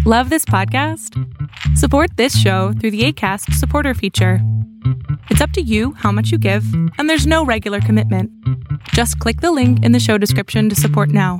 Love this podcast? Support this show through the Acast supporter feature. It's up to you how much you give, and there's no regular commitment. Just click the link in the show description to support now.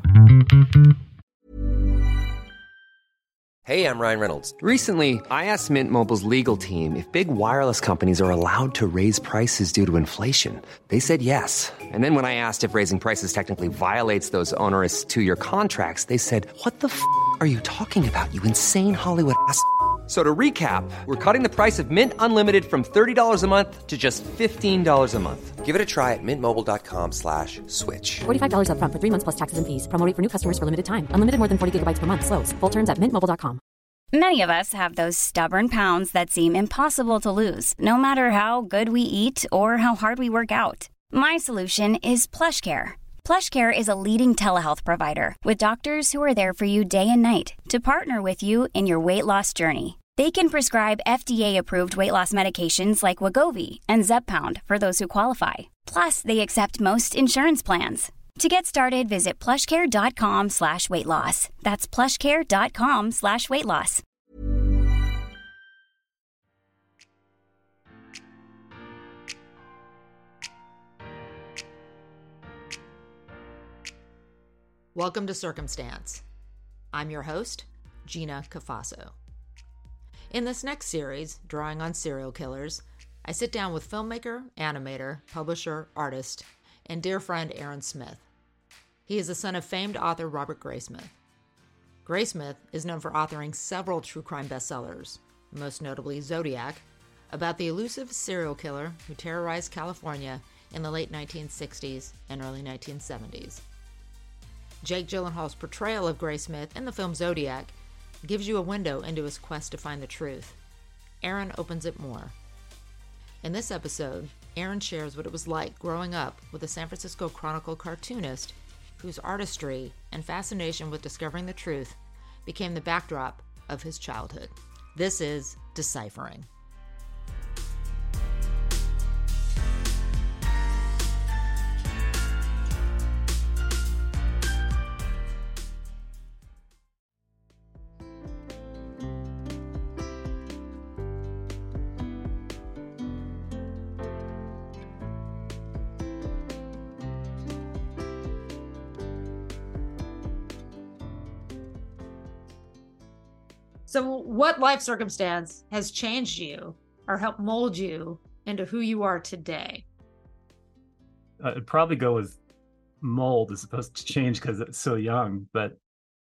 Hey, I'm Ryan Reynolds. Recently, I asked Mint Mobile's legal team if big wireless companies are allowed to raise prices due to inflation. They said yes. And then when I asked if raising prices technically violates those onerous two-year contracts, they said, "What the f*** are you talking about, you insane Hollywood ass?" So to recap, we're cutting the price of Mint Unlimited from $30 a month to just $15 a month. Give it a try at mintmobile.com/switch. $45 up front for 3 months plus taxes and fees. Promo rate for new customers for limited time. Unlimited more than 40 gigabytes per month. Slows full terms at mintmobile.com. Many of us have those stubborn pounds that seem impossible to lose, no matter how good we eat or how hard we work out. My solution is PlushCare. PlushCare is a leading telehealth provider with doctors who are there for you day and night to partner with you in your weight loss journey. They can prescribe FDA-approved weight loss medications like Wegovy and Zepbound for those who qualify. Plus, they accept most insurance plans. To get started, visit plushcare.com/weightloss. That's plushcare.com/weightloss. Welcome to Circumstance. I'm your host, Gina Cafasso. In this next series, Drawing on Serial Killers, I sit down with filmmaker, animator, publisher, artist, and dear friend Aaron Smith. He is the son of famed author Robert Graysmith. Graysmith is known for authoring several true crime bestsellers, most notably Zodiac, about the elusive serial killer who terrorized California in the late 1960s and early 1970s. Jake Gyllenhaal's portrayal of Graysmith in the film Zodiac gives you a window into his quest to find the truth. Aaron opens it more. In this episode, Aaron shares what it was like growing up with a San Francisco Chronicle cartoonist whose artistry and fascination with discovering the truth became the backdrop of his childhood. This is Deciphering. So what life circumstance has changed you or helped mold you into who you are today? I'd probably go with mold as opposed to change because it's so young. But,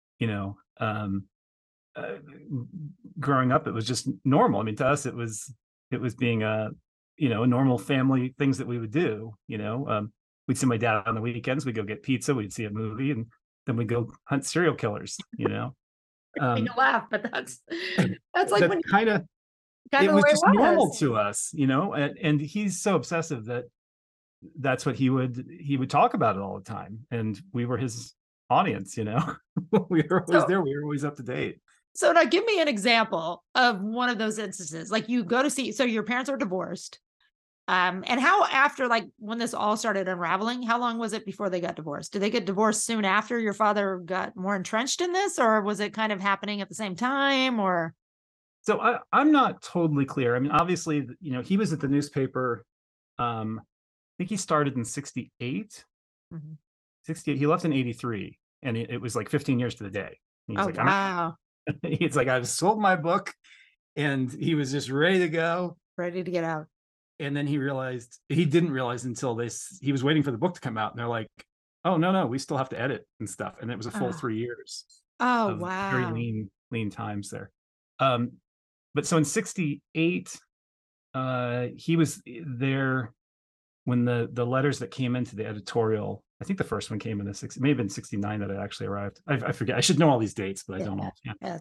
growing up, it was just normal. I mean, to us, it was being a normal family things that we would do. We'd see my dad on the weekends. We'd go get pizza. We'd see a movie, and then we'd go hunt serial killers. You laugh, but that's like when it was just normal to us, and he's so obsessive that's what he would talk about it all the time, and we were his audience. We were always there. We were always up to date. So now give me an example of one of those instances. Like you go to see, so your parents are divorced. And how after, like when this all started unraveling, how long was it before they got divorced? Did they get divorced soon after your father got more entrenched in this, or was it kind of happening at the same time? Or so I'm not totally clear. I mean, obviously, he was at the newspaper. I think he started in 68. Mm-hmm. 68. He left in 83, and it was like 15 years to the day. And he's wow. He's like, I've sold my book, and he was just ready to go, ready to get out. And then he didn't realize until he was waiting for the book to come out. And they're like, oh, no, we still have to edit and stuff. And it was a full 3 years. Oh, wow. Very lean times there. But so in 68, he was there when the letters that came into the editorial, I think the first one came in it may have been 69 that it actually arrived. I forget. I should know all these dates, but I don't know. Yeah.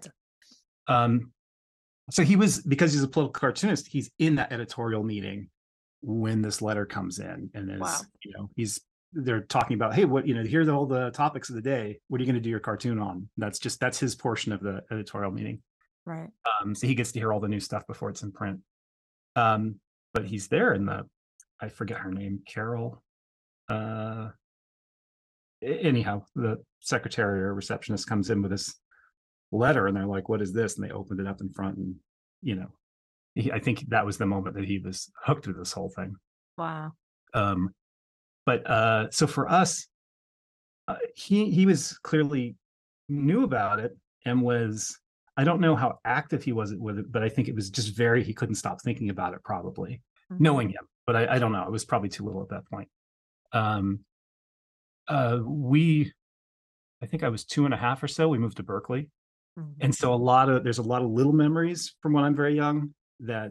So he was, because he's a political cartoonist, he's in that editorial meeting when this letter comes in, and they're talking about, hey, what, here's all the topics of the day. What are you going to do your cartoon on? That's his portion of the editorial meeting. Right. So he gets to hear all the new stuff before it's in print. But he's there in I forget her name, Carol. Anyhow, the secretary or receptionist comes in with this letter, and they're like, what is this? And they opened it up in front, and I think that was the moment that he was hooked to this whole thing. Wow. But so for us, he was clearly knew about it and was, I don't know how active he was with it, but I think it was just he couldn't stop thinking about it, probably knowing him, but I don't know. It was probably too little at that point. I think I was 2.5 or so. We moved to Berkeley. And so there's a lot of little memories from when I'm very young that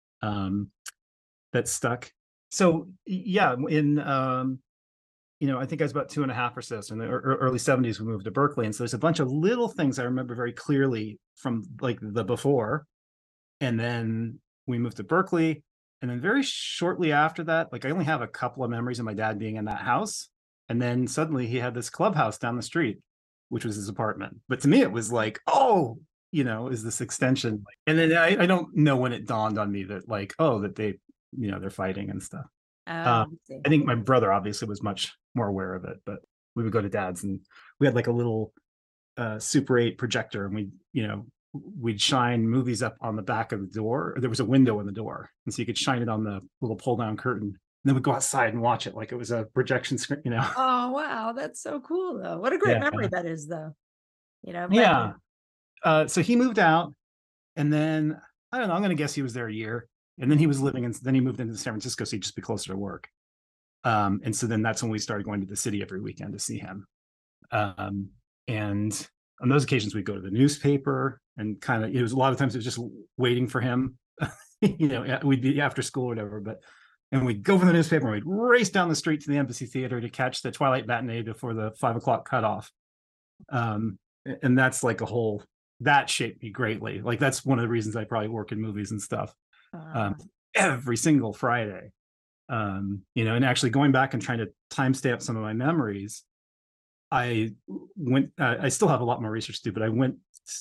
stuck. So yeah, in I think I was about 2.5 or so. So in the early 70s, we moved to Berkeley. And so there's a bunch of little things I remember very clearly from like the before. And then we moved to Berkeley. And then very shortly after that, like I only have a couple of memories of my dad being in that house. And then suddenly he had this clubhouse down the street, which was his apartment. But to me, it was like, oh, is this extension? And then I don't know when it dawned on me that like, oh, that they, they're fighting and stuff. I think my brother obviously was much more aware of it, but we would go to dad's and we had like a little Super 8 projector, and we'd shine movies up on the back of the door. There was a window in the door, and so you could shine it on the little pull down curtain. And then we'd go outside and watch it like it was a projection screen, Oh, wow. That's so cool, though. What a great memory that is, though. Yeah. So he moved out, and then, I don't know, I'm going to guess he was there a year. And then he was then he moved into San Francisco, so he'd just be closer to work. And so then that's when we started going to the city every weekend to see him. And on those occasions, we'd go to the newspaper, and kind of, it was a lot of times it was just waiting for him. We'd be after school or whatever, and we'd go for the newspaper and we'd race down the street to the Embassy Theater to catch the Twilight matinee before the 5 o'clock cutoff. And that's like that shaped me greatly. Like that's one of the reasons I probably work in movies and stuff. Every single Friday, and actually going back and trying to timestamp some of my memories, I still have a lot more research to do, but I went,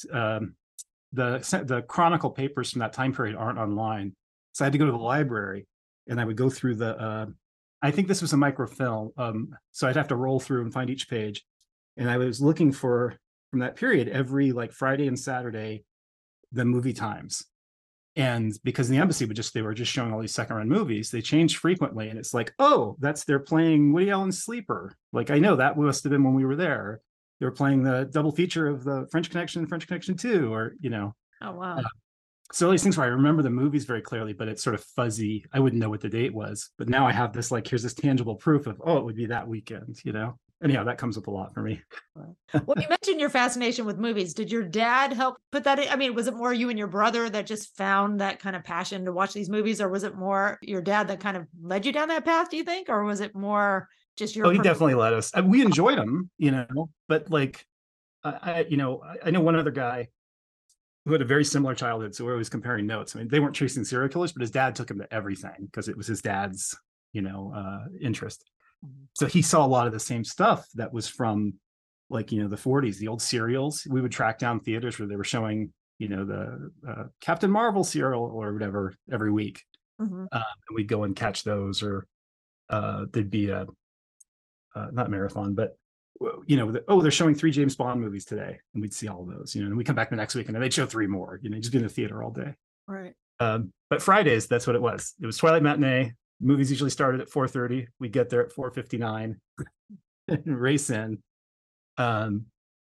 the Chronicle papers from that time period aren't online. So I had to go to the library, and I would go through I think this was a microfilm. So I'd have to roll through and find each page. And I was looking for, from that period, every like Friday and Saturday, the movie times. And because the Embassy they were just showing all these second run movies, they changed frequently. And it's like, oh, they're playing Woody Allen's Sleeper. Like, I know that must have been when we were there. They were playing the double feature of the French Connection, French Connection 2, or, Oh, wow. So all these things where I remember the movies very clearly, but it's sort of fuzzy. I wouldn't know what the date was. But now I have this, like, here's this tangible proof of, oh, it would be that weekend, Anyhow, that comes up a lot for me. Well, you mentioned your fascination with movies. Did your dad help put that in? I mean, was it more you and your brother that just found that kind of passion to watch these movies, or was it more your dad that kind of led you down that path, do you think? Or was it more just your... Oh, he definitely led us. We enjoyed them, but like, I know one other guy who had a very similar childhood, so we're always comparing notes. I mean, they weren't chasing serial killers, but his dad took him to everything because it was his dad's, interest. So he saw a lot of the same stuff that was from, like, the 40s, the old serials. We would track down theaters where they were showing, the Captain Marvel serial or whatever every week. And we'd go and catch those, or there'd be a, not marathon, but, they're showing 3 James Bond movies today. And we'd see all of those, and we come back the next week and then they'd show 3 more, just be in the theater all day. Right. But Fridays, that's what it was. It was Twilight matinee. Movies usually started at 4:30. We get there at 4:59 and race in. So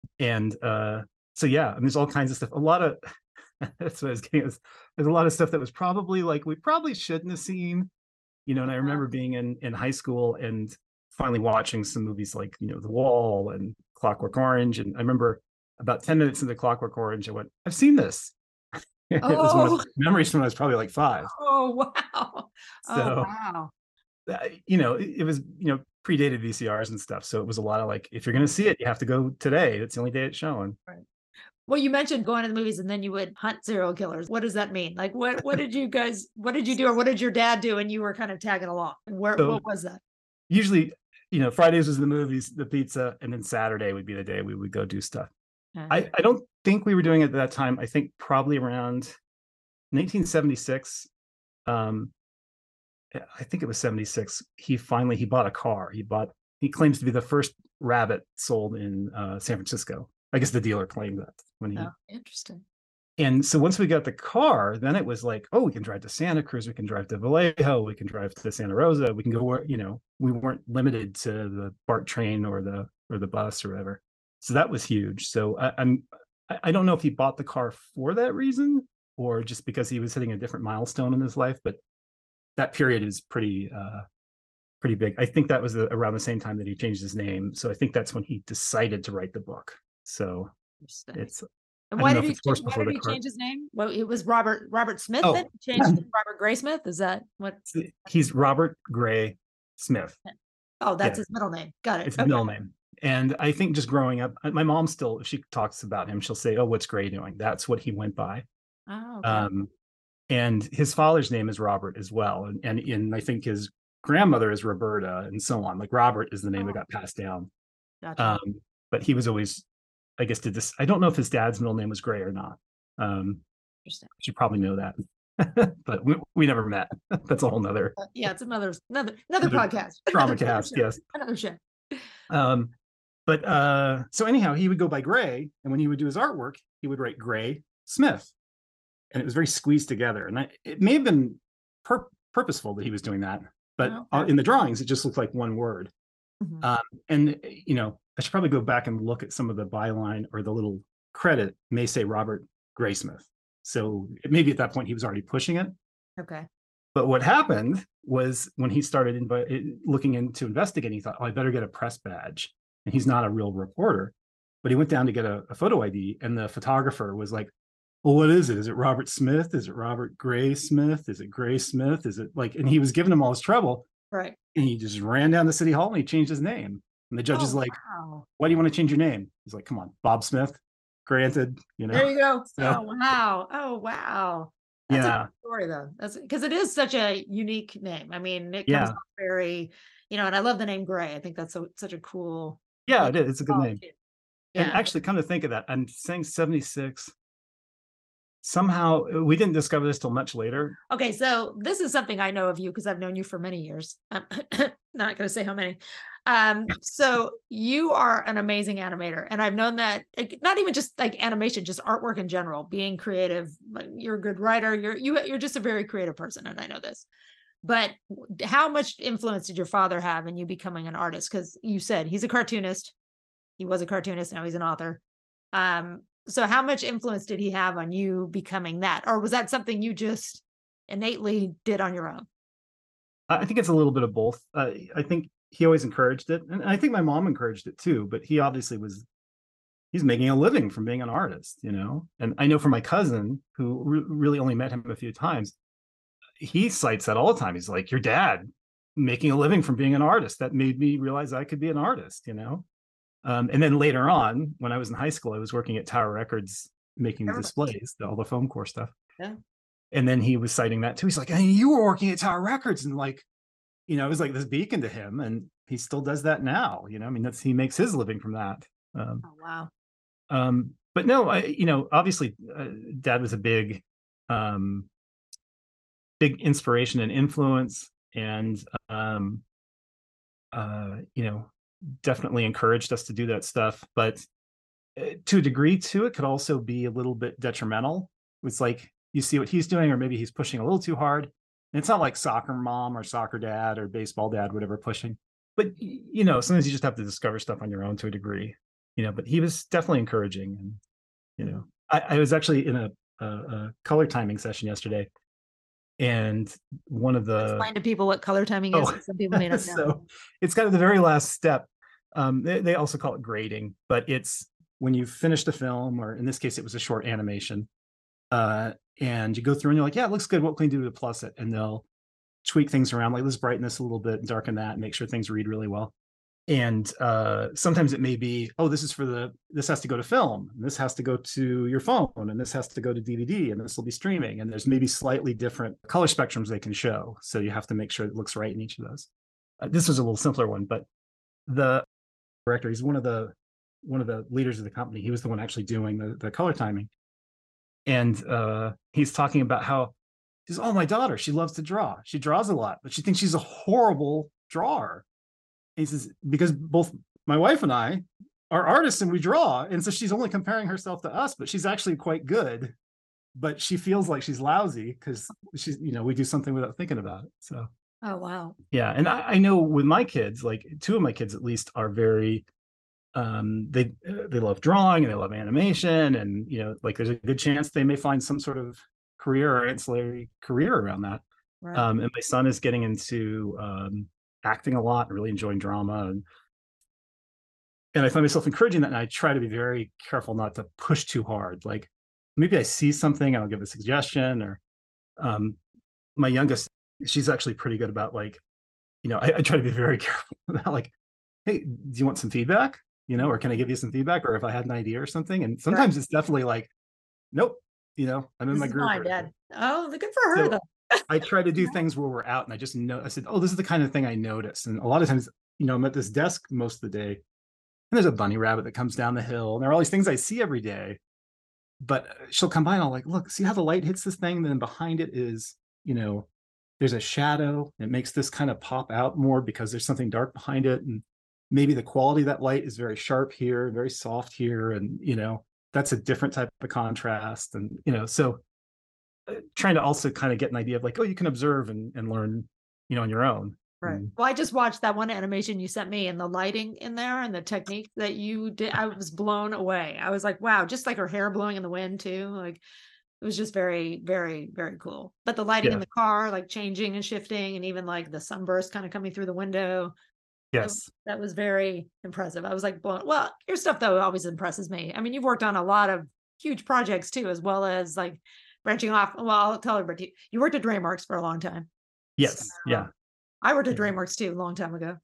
yeah, and there's all kinds of stuff. A lot of that's what I was getting. There's a lot of stuff that was probably like we probably shouldn't have seen, And I remember being in high school and finally watching some movies like The Wall and Clockwork Orange. And I remember about 10 minutes into Clockwork Orange, I went, I've seen this. It was one of the memories from when I was probably like 5. Oh, wow. So, it was, predated VCRs and stuff. So it was a lot of like, if you're going to see it, you have to go today. That's the only day it's showing. Right. Well, you mentioned going to the movies and then you would hunt serial killers. What does that mean? Like, what did you do? Or what did your dad do? And you were kind of tagging along. What was that? Usually, Fridays was the movies, the pizza, and then Saturday would be the day we would go do stuff. I don't think we were doing it at that time. I think probably around 1976. I think it was 76. He bought a car. He claims to be the first Rabbit sold in San Francisco. I guess the dealer claimed that when he. Oh, interesting. And so once we got the car, then it was like, oh, we can drive to Santa Cruz, we can drive to Vallejo, we can drive to Santa Rosa, we can go where, we weren't limited to the BART train or the bus or whatever. So that was huge. So I don't know if he bought the car for that reason or just because he was hitting a different milestone in his life, but that period is pretty big. I think that was around the same time that he changed his name. So I think that's when he decided to write the book. So it's. And why did he change his name? Well, it was Robert Smith. Oh. Then he changed to Robert Gray Smith. Is that what? He's Robert Gray Smith. Oh, that's his middle name. Got it. It's his middle name. And I think just growing up, my mom still, if she talks about him, she'll say, "Oh, what's Gray doing?" That's what he went by. Oh, okay. And his father's name is Robert as well, and I think his grandmother is Roberta, and so on. Like Robert is the name that got passed down. Gotcha. But he was always, I guess, I don't know if his dad's middle name was Gray or not. Interesting. You should probably know that, but we never met. That's a whole nother. It's another podcast. Trauma cast, yes. Another show. But so anyhow, he would go by Gray, and when he would do his artwork, he would write Gray Smith, and it was very squeezed together. And it may have been purposeful that he was doing that, but in the drawings, it just looked like one word. Mm-hmm. And I should probably go back and look at some of the byline or the little credit may say Robert Graysmith. So maybe at that point he was already pushing it. Okay. But what happened was when he started looking into investigating, he thought, oh, I better get a press badge. And he's not a real reporter, but he went down to get a photo ID, and the photographer was like, well, what is it? Is it Robert Smith? Is it Robert Gray Smith? Is it Gray Smith? Is it like, and he was giving him all his trouble. Right. And he just ran down to City Hall and he changed his name. And the judge is like, why do you want to change your name? He's like, come on, Bob Smith. Granted, There you go. So, oh, wow. That's a good story, though. That's because it is such a unique name. I mean, it comes off very, and I love the name Gray. I think that's such a cool. Yeah, it is. It's a good name. Yeah. And actually, come to think of that, I'm saying 76. Somehow, we didn't discover this till much later. Okay, so this is something I know of you because I've known you for many years. I'm not going to say how many. So you are an amazing animator, and I've known that not even just like animation, just artwork in general, being creative. You're a good writer. You're just a very creative person, and I know this. But how much influence did your father have in you becoming an artist? Because you said he's a cartoonist. He was a cartoonist. Now he's an author. So how much influence did he have on you becoming that? Or was that something you just innately did on your own? I think it's a little bit of both. I think he always encouraged it. And I think my mom encouraged it too, but he obviously he's making a living from being an artist, And I know for my cousin, who really only met him a few times, he cites that all the time. He's like, your dad making a living from being an artist. That made me realize I could be an artist, And then later on, when I was in high school, I was working at Tower Records making displays, all the foam core stuff. Yeah. And then he was citing that too. He's like, hey, you were working at Tower Records, and like, it was like this beacon to him, and he still does that now. I mean, he makes his living from that. Oh wow. But no, obviously, Dad was a big inspiration and influence, and definitely encouraged us to do that stuff, but to a degree too, it could also be a little bit detrimental. It's like you see what he's doing, or maybe he's pushing a little too hard. And it's not like soccer mom or soccer dad or baseball dad, whatever, pushing. But sometimes you just have to discover stuff on your own to a degree. But he was definitely encouraging, and I was actually in a color timing session yesterday, and one of the explain to people what color timing is. Some people may not know. So it's kind of the very last step. They also call it grading, but it's when you finish the film, or in this case, it was a short animation, and you go through and you're like, yeah, it looks good. What can we do to plus it? And they'll tweak things around, like let's brighten this a little bit, darken that, and make sure things read really well. And sometimes it may be, oh, this has to go to film, and this has to go to your phone, and this has to go to DVD, and this will be streaming. And there's maybe slightly different color spectrums they can show. So you have to make sure it looks right in each of those. This was a little simpler one, but the director, he's one of the leaders of the company. He was the one actually doing the color timing. And he's talking about how he says, oh, my daughter, she loves to draw. She draws a lot, but she thinks she's a horrible drawer. He says, because both my wife and I are artists and we draw. And so she's only comparing herself to us, but she's actually quite good. But she feels like she's lousy because she's, we do something without thinking about it. So, oh, wow. Yeah. And I know with my kids, like two of my kids at least are very, they love drawing and they love animation. And, like there's a good chance they may find some sort of career or ancillary career around that. Right. And my son is getting into acting a lot and really enjoying drama. And I find myself encouraging that. And I try to be very careful not to push too hard. Like, maybe I see something, I'll give a suggestion. Or my youngest, she's actually pretty good about like, I try to be very careful about like, hey, do you want some feedback? Or can I give you some feedback? Or if I had an idea or something. And sometimes it's definitely like, nope, I'm in my groove. My dad. Oh, good for her though. I try to do things where we're out and I just know, I said, oh, this is the kind of thing I notice. And a lot of times, I'm at this desk most of the day and there's a bunny rabbit that comes down the hill. And there are all these things I see every day. But she'll come by and I'll like, look, see how the light hits this thing? And then behind it is, there's a shadow. It makes this kind of pop out more because there's something dark behind it. And maybe the quality of that light is very sharp here, very soft here. And, that's a different type of contrast. And, so trying to also kind of get an idea of like, oh, you can observe and learn, on your own. Right. Well, I just watched that one animation you sent me and the lighting in there and the technique that you did. I was blown away. I was like, wow, just like her hair blowing in the wind too. Like it was just very, very, very cool. But the lighting in the car, like changing and shifting and even like the sunburst kind of coming through the window. Yes. That was very impressive. I was like, well, your stuff though always impresses me. I mean, you've worked on a lot of huge projects too, as well as like branching off. Well, I'll tell everybody, you worked at DreamWorks for a long time. Yes. So, yeah. I worked at DreamWorks too, a long time ago.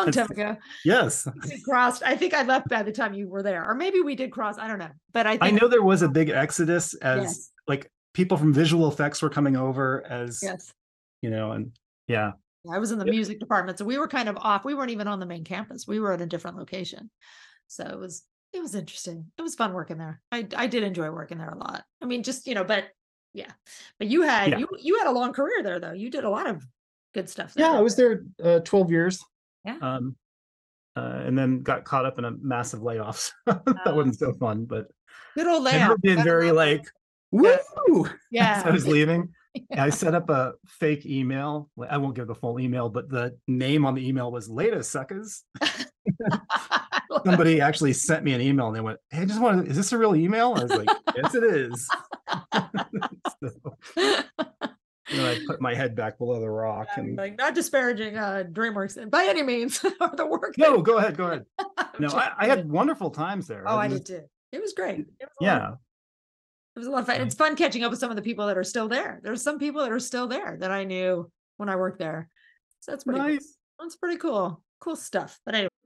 Yes. We crossed. I think I left by the time you were there, or maybe we did cross. I don't know, but I know there was a big exodus as like people from visual effects were coming over as, and yeah. I was in the music department, so we were kind of off. We weren't even on the main campus. We were at a different location, so it was interesting. It was fun working there. I did enjoy working there a lot. I mean, just but you had you had a long career there though. You did a lot of good stuff there. Yeah, I was there 12 years. Yeah. And then got caught up in a massive layoffs. That wasn't so fun, but good old layoff. I've been very like, woo! Yeah. As I was leaving. I set up a fake email. I won't give the full email, but the name on the email was Later Suckers. Somebody actually sent me an email and they went, hey, is this a real email? I was like, yes, it is. I put my head back below the rock. And like, not disparaging DreamWorks by any means or the work. No, go ahead. No, I had wonderful times there. Oh, I did too. It was great. It was a lot of fun. Right. It's fun catching up with some of the people that are still there. There's some people that are still there that I knew when I worked there. So that's pretty nice. Cool. That's pretty cool. Cool stuff. But anyway.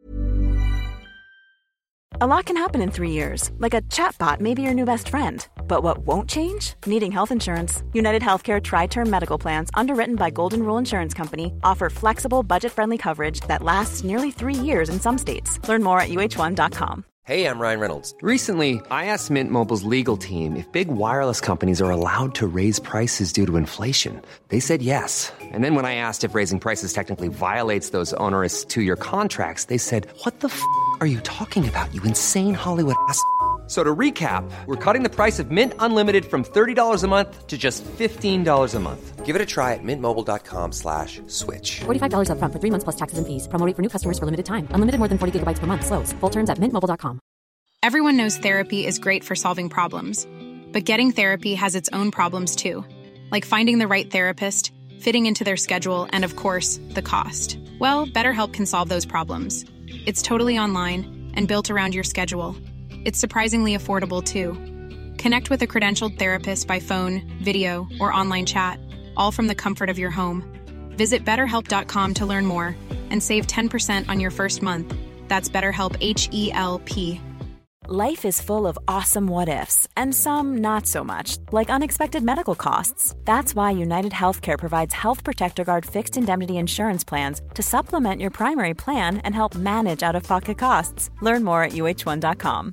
A lot can happen in 3 years. Like a chatbot may be your new best friend. But what won't change? Needing health insurance. United Healthcare Tri-Term Medical Plans, underwritten by Golden Rule Insurance Company, offer flexible, budget-friendly coverage that lasts nearly 3 years in some states. Learn more at UH1.com. Hey, I'm Ryan Reynolds. Recently, I asked Mint Mobile's legal team if big wireless companies are allowed to raise prices due to inflation. They said yes. And then when I asked if raising prices technically violates those onerous 2-year contracts, they said, what the f*** are you talking about, you insane Hollywood ass f- So to recap, we're cutting the price of Mint Unlimited from $30 a month to just $15 a month. Give it a try at mintmobile.com/switch. $45 up front for 3 months plus taxes and fees. Promo rate for new customers for limited time. Unlimited more than 40 gigabytes per month. Slows full terms at mintmobile.com. Everyone knows therapy is great for solving problems, but getting therapy has its own problems too, like finding the right therapist, fitting into their schedule, and of course, the cost. Well, BetterHelp can solve those problems. It's totally online and built around your schedule. It's surprisingly affordable too. Connect with a credentialed therapist by phone, video, or online chat, all from the comfort of your home. Visit BetterHelp.com to learn more and save 10% on your first month. That's BetterHelp, H-E-L-P. Life is full of awesome what-ifs, and some not so much, like unexpected medical costs. That's why United Healthcare provides Health Protector Guard fixed indemnity insurance plans to supplement your primary plan and help manage out-of-pocket costs. Learn more at UH1.com.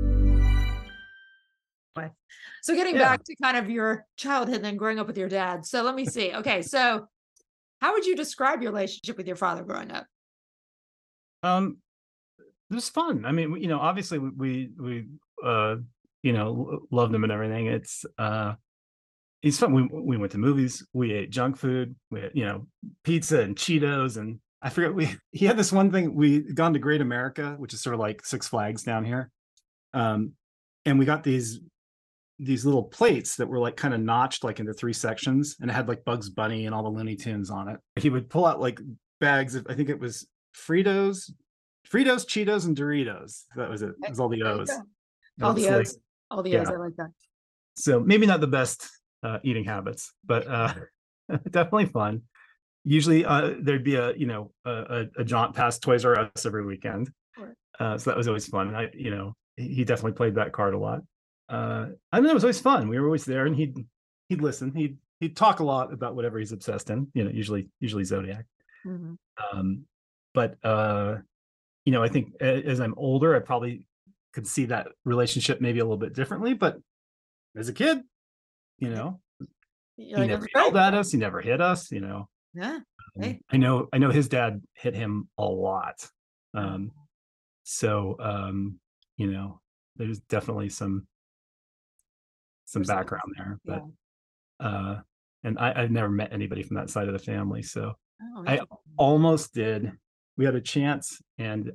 So getting back to kind of your childhood and then growing up with your dad. So let me see. Okay, so how would you describe your relationship with your father growing up? It was fun. I mean, obviously we loved him and everything. It's fun. We went to movies. We ate junk food. We had, pizza and Cheetos, and I forget. He had this one thing. We gone to Great America, which is sort of like Six Flags down here, and we got these little plates that were like kind of notched like into 3 sections, and it had like Bugs Bunny and all the Looney Tunes on it. He would pull out like bags of, I think it was Fritos, Cheetos, and Doritos. That was it. It was all the O's. All the O's. All the O's. Yeah. I like that. So maybe not the best eating habits, but definitely fun. Usually there'd be a jaunt past Toys R Us every weekend. So that was always fun. He definitely played that card a lot. I mean, it was always fun. We were always there, and he'd listen. He'd talk a lot about whatever he's obsessed in. Usually Zodiac. Mm-hmm. But I think as I'm older, I probably could see that relationship maybe a little bit differently. But as a kid, he never yelled at us. He never hit us. Yeah. Hey. I know his dad hit him a lot. There's definitely some background there, but and I've never met anybody from that side of the family, so I almost did. We had a chance, and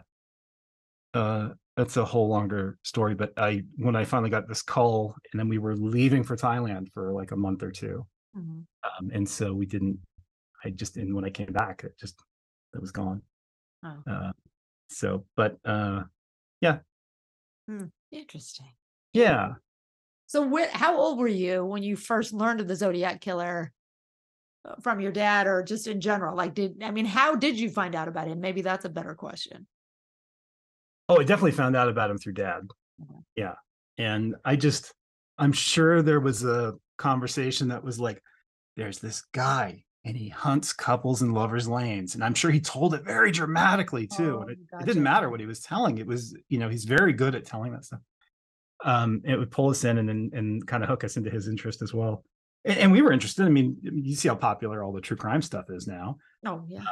that's a whole longer story, but when I finally got this call, and then we were leaving for Thailand for like a month or two. Mm-hmm. And so we didn't. And when I came back, it was gone. Oh. Yeah. Interesting. Yeah. So how old were you when you first learned of the Zodiac Killer from your dad, or just in general? How did you find out about him? Maybe that's a better question. Oh, I definitely found out about him through Dad. Mm-hmm. Yeah. And I'm sure there was a conversation that was like, there's this guy and he hunts couples in lovers' lanes. And I'm sure he told it very dramatically too. Oh, and it gotcha. didn't matter what he was telling. It was, he's very good at telling that stuff. It would pull us in and kind of hook us into his interest as well. And we were interested. I mean, you see how popular all the true crime stuff is now. Oh, yeah.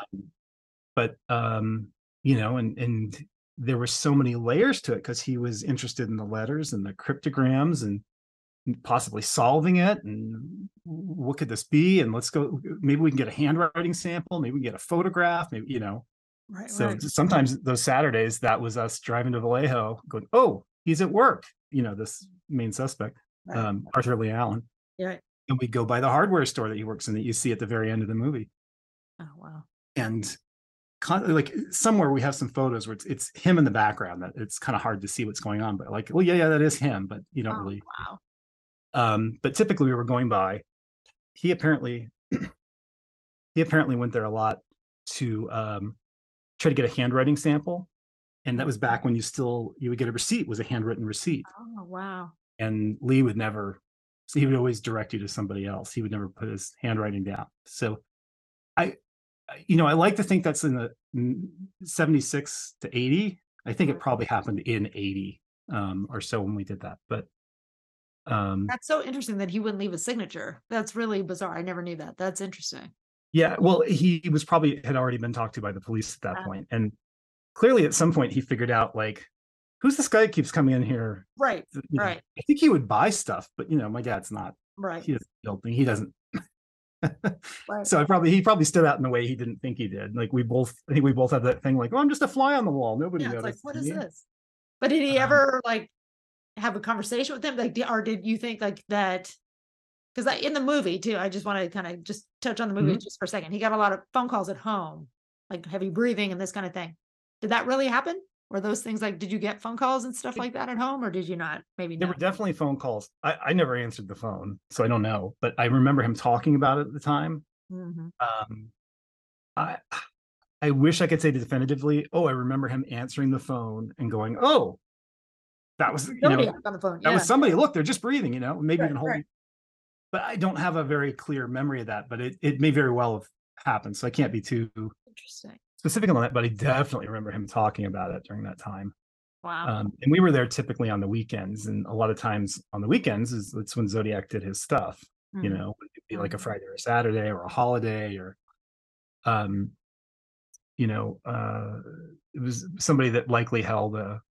And there were so many layers to it because he was interested in the letters and the cryptograms and possibly solving it. And what could this be? And let's go, maybe we can get a handwriting sample. Maybe we can get a photograph, maybe, Right. So right. sometimes those Saturdays, that was us driving to Vallejo going, oh, he's at work. This main suspect, Right. Arthur Lee Allen. Yeah. And we'd go by the hardware store that he works in that you see at the very end of the movie. Oh, wow. And like somewhere we have some photos where it's him in the background that it's kind of hard to see what's going on, but like, well, yeah, that is him, but you don't really. Wow. But typically we were going by. He apparently went there a lot to try to get a handwriting sample. And that was back when you would get a receipt, was a handwritten receipt. Oh, wow. And Lee would never, so he would always direct you to somebody else. He would never put his handwriting down. So I like to think that's in the 76 to 80. I think it probably happened in 80 or so when we did that. But that's so interesting that he wouldn't leave a signature. That's really bizarre. I never knew that. That's interesting. Yeah, well, he was probably had already been talked to by the police at that point. And clearly at some point he figured out, like, who's this guy that keeps coming in here? Right. Right. I think he would buy stuff, but my dad's not. Right. He doesn't build things. He doesn't. Right. So he probably stood out in a way he didn't think he did. Like I think we both have that thing like, oh, I'm just a fly on the wall. Nobody Yeah, noticed. it's like, what is this? But did he ever have a conversation with him? Or did you think like that? Because in the movie too, I just want to kind of just touch on the movie just for a second. He got a lot of phone calls at home, like heavy breathing and this kind of thing. Did that really happen? Were those things like, did you get phone calls and stuff like that at home, or did you not? Maybe there not. were definitely phone calls. I never answered the phone, so I don't know. But I remember him talking about it at the time. Mm-hmm. I wish I could say definitively. Oh, I remember him answering the phone and going, "Oh, that was on the phone. That was somebody. Look, they're just breathing. Maybe even holding." Right. But I don't have a very clear memory of that. But it may very well have happened. So I can't be too interesting specific on that. But I definitely remember him talking about it during that time. Wow. And we were there typically on the weekends, and a lot of times on the weekends it's when Zodiac did his stuff. Mm-hmm. It'd be like a Friday or a Saturday or a holiday, or it was somebody that likely held a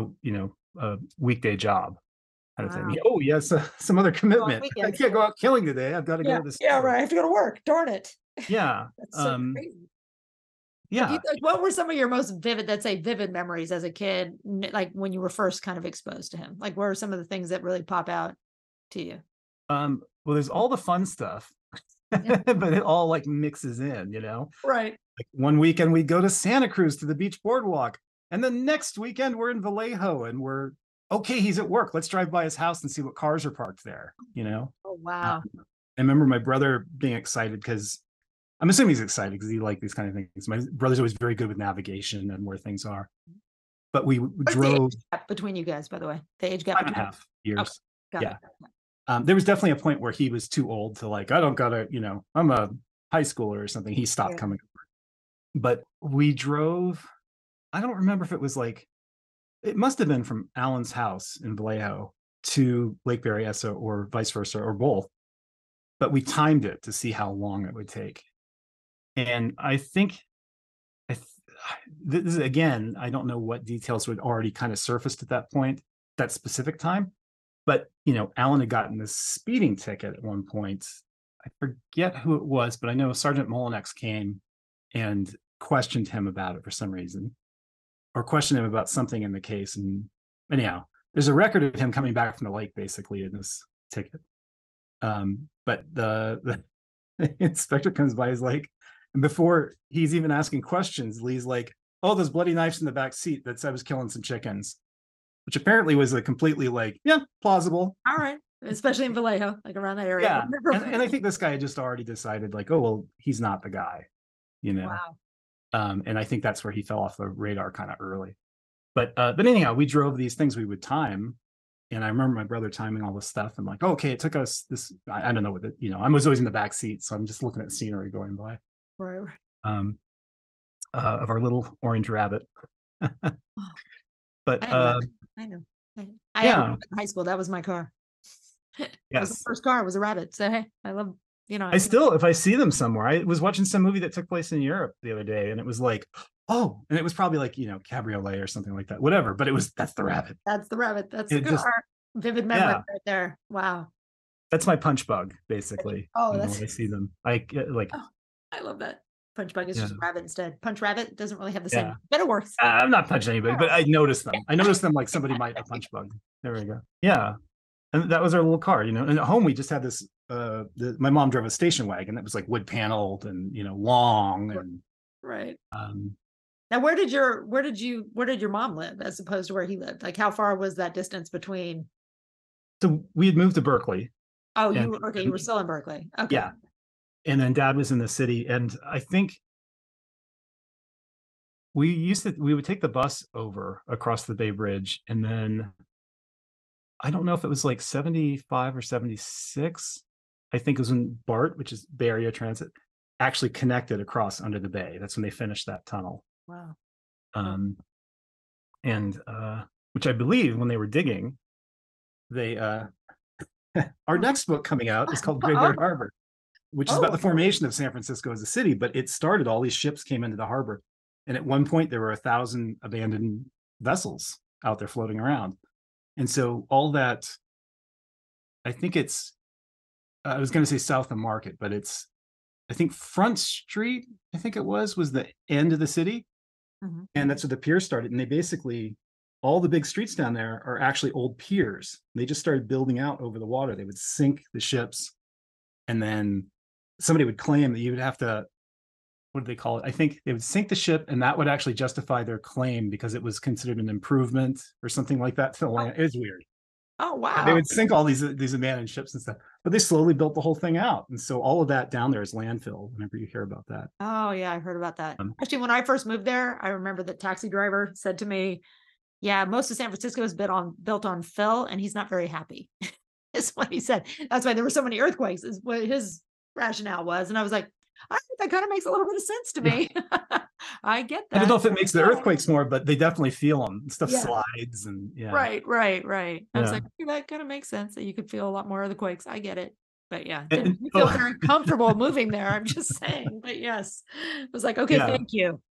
weekday job kind of thing. Oh yes, some other commitment. I can't go out killing today. I've got to go to this. Yeah, right. I have to go to work. Darn it. Yeah. That's so crazy. Yeah. What were some of your most vivid memories as a kid, like when you were first kind of exposed to him? Like, what are some of the things that really pop out to you? Well, there's all the fun stuff, but it all like mixes in, Right. Like one weekend we go to Santa Cruz to the beach boardwalk, and the next weekend we're in Vallejo, and we're okay. He's at work. Let's drive by his house and see what cars are parked there. Oh wow. I remember my brother being excited because I'm assuming he's excited because he liked these kind of things. My brother's always very good with navigation and where things are. But we drove the age gap between you guys, by the way. The age gap. 5.5 years. Okay, got it. There was definitely a point where he was too old to like, I don't gotta, I'm a high schooler or something. He stopped coming over. But we drove, I don't remember if it was like, it must have been from Alan's house in Vallejo to Lake Berryessa or vice versa or both. But we timed it to see how long it would take. And I think this is, again, I don't know what details would already kind of surfaced at that point, that specific time. But, Alan had gotten this speeding ticket at one point. I forget who it was, but I know Sergeant Molinex came and questioned him about it for some reason, or questioned him about something in the case. And anyhow, there's a record of him coming back from the lake, basically, in this ticket. But the inspector comes by, he's like, and before he's even asking questions, Lee's like, oh, those bloody knives in the back seat that said I was killing some chickens, which apparently was a completely like, yeah, plausible. All right. Especially in Vallejo, like around that area. Yeah. And I think this guy had just already decided like, oh, well, he's not the guy, Wow. And I think that's where he fell off the radar kind of early. But anyhow, we drove these things we would time. And I remember my brother timing all this stuff. I'm like, oh, okay, it took us this, I don't know what I was always in the back seat. So I'm just looking at the scenery going by. Right. Of our little orange rabbit. But I know. I had in high school. That was my car. Yes. That was the first car. It was a rabbit. So hey, I love, I still, if I see them somewhere, I was watching some movie that took place in Europe the other day, and it was like, oh, and it was probably like, Cabriolet or something like that, whatever. But that's the rabbit. That's the rabbit. That's a good vivid memory right there. Wow. That's my punch bug, basically. Oh, when I see them. I like. Oh, I love that. Punch bug is just rabbit instead. Punch rabbit doesn't really have the same, but it works. I'm not punching anybody, but I noticed them. I noticed them like somebody might have punch bug. There we go. Yeah. And that was our little car, and at home we just had this, my mom drove a station wagon that was like wood paneled and, long and. Right. Now, where did your mom live as opposed to where he lived? Like how far was that distance between? So we had moved to Berkeley. Oh, you were still in Berkeley. Okay. Yeah. And then Dad was in the city. And I think we would take the bus over across the Bay Bridge. And then I don't know if it was like 75 or 76. I think it was when BART, which is Bay Area Transit, actually connected across under the bay. That's when they finished that tunnel. Wow. And which I believe when they were digging, they our next book coming out is called Graveyard Harbor, which is about the formation of San Francisco as a city. But it started, all these ships came into the harbor, and at one point there were 1,000 abandoned vessels out there floating around. And so all that, I think it's, I was going to say south of Market, but it's, I think Front Street, I think it was the end of the city. Mm-hmm. And that's where the pier started. And they basically, all the big streets down there are actually old piers. They just started building out over the water. They would sink the ships, and then somebody would claim that you would have to, what do they call it? I think they would sink the ship, and that would actually justify their claim because it was considered an improvement or something like that to the land. It was weird. Oh, wow. They would sink all these abandoned ships and stuff, but they slowly built the whole thing out. And so all of that down there is landfill whenever you hear about that. Oh, yeah, I heard about that. Actually, when I first moved there, I remember the taxi driver said to me, yeah, most of San Francisco is built on fill, and he's not very happy. Is what he said. That's why there were so many earthquakes, is what his rationale was. And I was like, I think that kind of makes a little bit of sense to me. I get that. I don't know if it makes the earthquakes more, but they definitely feel them. Stuff slides and Right. I was like, that kind of makes sense that you could feel a lot more of the quakes. I get it. But yeah, you feel very comfortable moving there. I'm just saying. But yes, I was like, okay, thank you.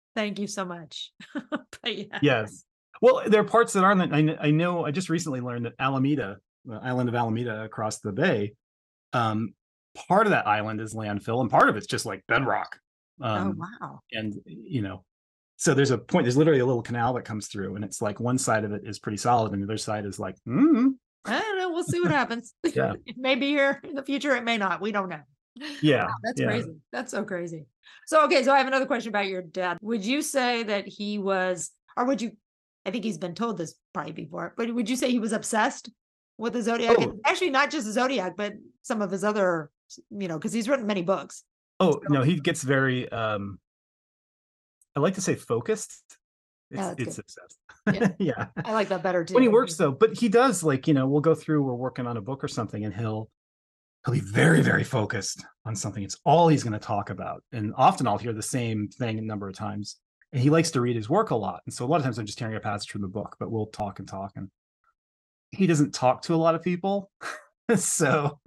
Thank you so much. But yeah. Yes. Well, there are parts that aren't. I know. I just recently learned that Alameda, the island of Alameda across the bay, part of that island is landfill, and part of it's just like bedrock. Oh wow! And so there's literally a little canal that comes through, and it's like one side of it is pretty solid, and the other side is like, I don't know. We'll see what happens. Yeah. It may be here in the future. It may not. We don't know. Yeah. Wow, that's crazy. That's so crazy. So, okay. So I have another question about your dad. Would you say that he was, or would you, I think he's been told this probably before, but would you say he was obsessed with the Zodiac? Oh. And actually, not just the Zodiac, but some of his other, because he's written many books. Oh, no, he gets very, I like to say focused. It's obsessed. Yeah. Yeah. I like that better too. When he works though, but he does we'll go through, we're working on a book or something, and he'll be very, very focused on something. It's all he's going to talk about. And often I'll hear the same thing a number of times. And he likes to read his work a lot. And so a lot of times I'm just hearing a passage from the book, but we'll talk. And he doesn't talk to a lot of people. So,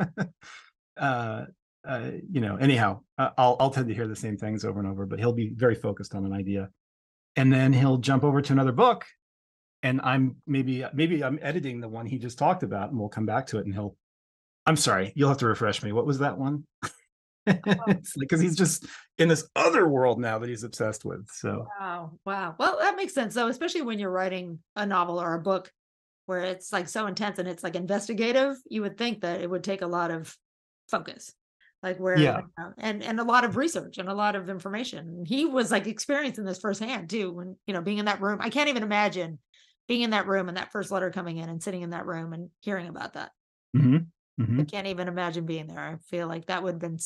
anyhow, I'll tend to hear the same things over and over, but he'll be very focused on an idea. And then he'll jump over to another book. And I'm maybe I'm editing the one he just talked about, and we'll come back to it, and I'm sorry, you'll have to refresh me. What was that one? It's like, because he's just in this other world now that he's obsessed with. So wow. Well, that makes sense though, especially when you're writing a novel or a book where it's like so intense and it's like investigative. You would think that it would take a lot of focus, like and a lot of research and a lot of information. He was like experiencing this firsthand too, when being in that room. I can't even imagine being in that room and that first letter coming in and sitting in that room and hearing about that. Mm-hmm. Mm-hmm. I can't even imagine being there. I feel like that would have been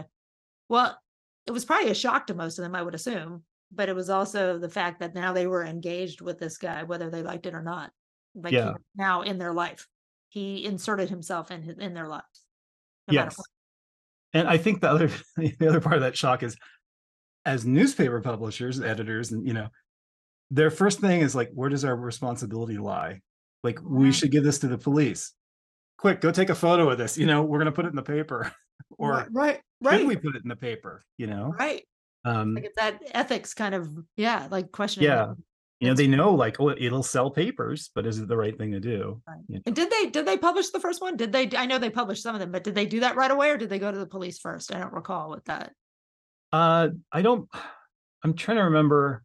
it was probably a shock to most of them, I would assume, but it was also the fact that now they were engaged with this guy, whether they liked it or not. Like now in their life, he inserted himself in their lives. Yes. And I think the other part of that shock is, as newspaper publishers, editors, and their first thing is like, where does our responsibility lie? Like, we should give this to the police. Quick, go take a photo of this. We're going to put it in the paper. Or right. Should we put it in the paper? Right. Like it's that ethics kind of, question. Yeah. They know like, it'll sell papers, but is it the right thing to do? Right. And did they publish the first one? I know they published some of them, but did they do that right away, or did they go to the police first? I don't recall with that. I'm trying to remember.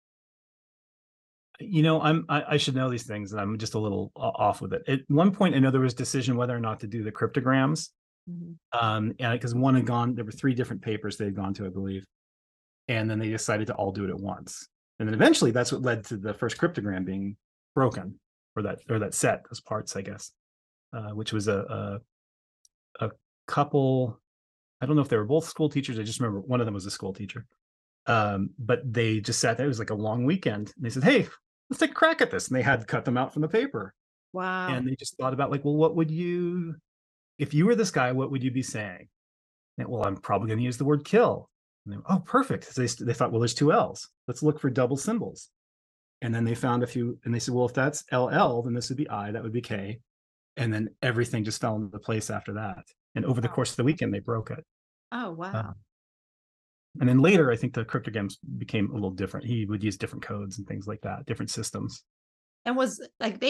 I should know these things, and I'm just a little off with it. At one point, I know there was a decision whether or not to do the cryptograms. Mm-hmm. And because one had gone, there were 3 different papers they had gone to, I believe. And then they decided to all do it at once. And then eventually that's what led to the first cryptogram being broken, or that set, those parts, I guess, which was a couple. I don't know if they were both school teachers. I just remember one of them was a school teacher. But they just sat there. It was like a long weekend. And they said, hey, let's take a crack at this. And they had cut them out from the paper. Wow. And they just thought about like, well, what would you, if you were this guy, what would you be saying? And, well, I'm probably going to use the word kill. And they, oh, perfect. So they thought, well, there's 2 L's. Let's look for double symbols. And then they found a few, and they said, well, if that's LL, then this would be I, that would be K. And then everything just fell into place after that. And over the course of the weekend, they broke it. Oh, wow. And then later, I think the cryptograms became a little different. He would use different codes and things like that, different systems. And I think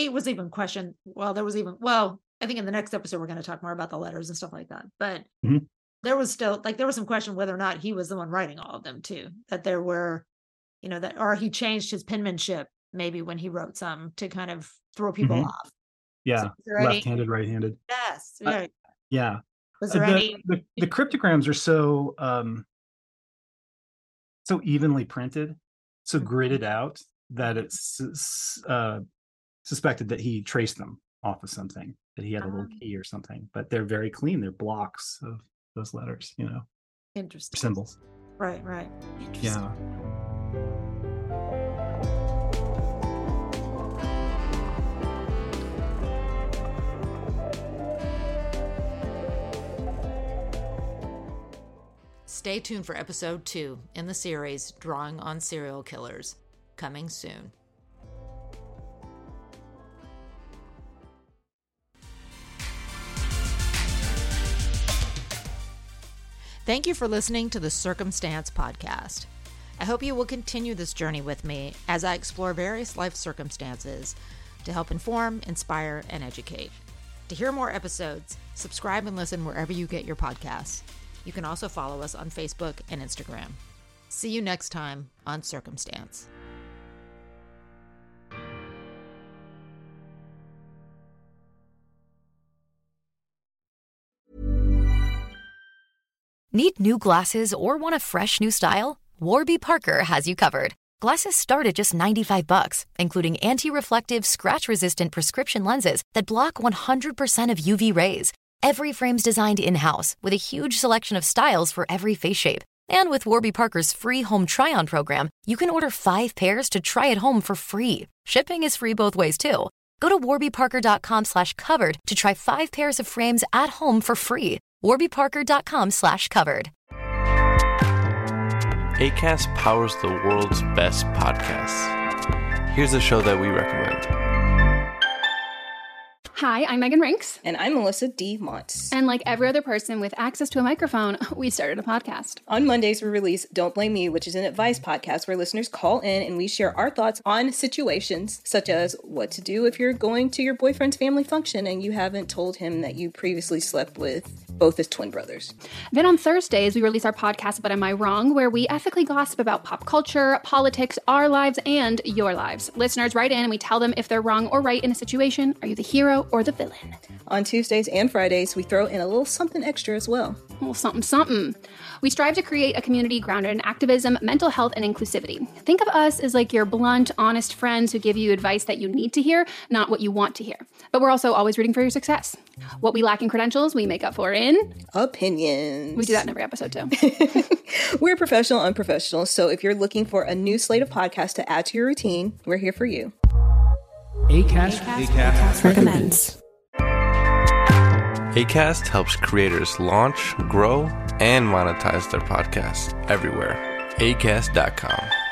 in the next episode, we're going to talk more about the letters and stuff like that. But there was still, there was some question whether or not he was the one writing all of them too, that there were, or he changed his penmanship maybe when he wrote some to kind of throw people off. Yeah. So left-handed, right-handed. Yes. Yeah. Was there any? The cryptograms are so evenly printed, so gridded out that it's suspected that he traced them off of something, that he had a little key or something. But they're very clean. They're blocks of those letters, Interesting. Symbols. Right. Interesting. Yeah. Stay tuned for episode 2 in the series Drawing on Serial Killers, coming soon. Thank you for listening to the Circumstance Podcast. I hope you will continue this journey with me as I explore various life circumstances to help inform, inspire, and educate. To hear more episodes, subscribe and listen wherever you get your podcasts. You can also follow us on Facebook and Instagram. See you next time on Circumstance. Need new glasses or want a fresh new style? Warby Parker has you covered. Glasses start at just $95, including anti-reflective, scratch-resistant prescription lenses that block 100% of UV rays. Every frame's designed in-house with a huge selection of styles for every face shape. And with Warby Parker's free home try-on program, you can order 5 pairs to try at home for free. Shipping is free both ways, too. Go to warbyparker.com/covered to try 5 pairs of frames at home for free. warbyparker.com/covered. Acast powers the world's best podcasts. Here's a show that we recommend. Hi, I'm Megan Rinks. And I'm Melissa D. Montz. And like every other person with access to a microphone, we started a podcast. On Mondays, we release Don't Blame Me, which is an advice podcast where listeners call in and we share our thoughts on situations such as what to do if you're going to your boyfriend's family function and you haven't told him that you previously slept with both his twin brothers. Then on Thursdays, we release our podcast, But Am I Wrong?, where we ethically gossip about pop culture, politics, our lives, and your lives. Listeners write in and we tell them if they're wrong or right in a situation. Are you the hero or the villain? On Tuesdays and Fridays, we throw in a little something extra as well. A little something. We strive to create a community grounded in activism, mental health, and inclusivity. Think of us as like your blunt, honest friends who give you advice that you need to hear, not what you want to hear. But we're also always rooting for your success. What we lack in credentials, we make up for in opinions. We do that in every episode too. We're professional, unprofessional, so if you're looking for a new slate of podcasts to add to your routine, we're here for you. Acast recommends. Acast helps creators launch, grow, and monetize their podcasts everywhere. Acast.com.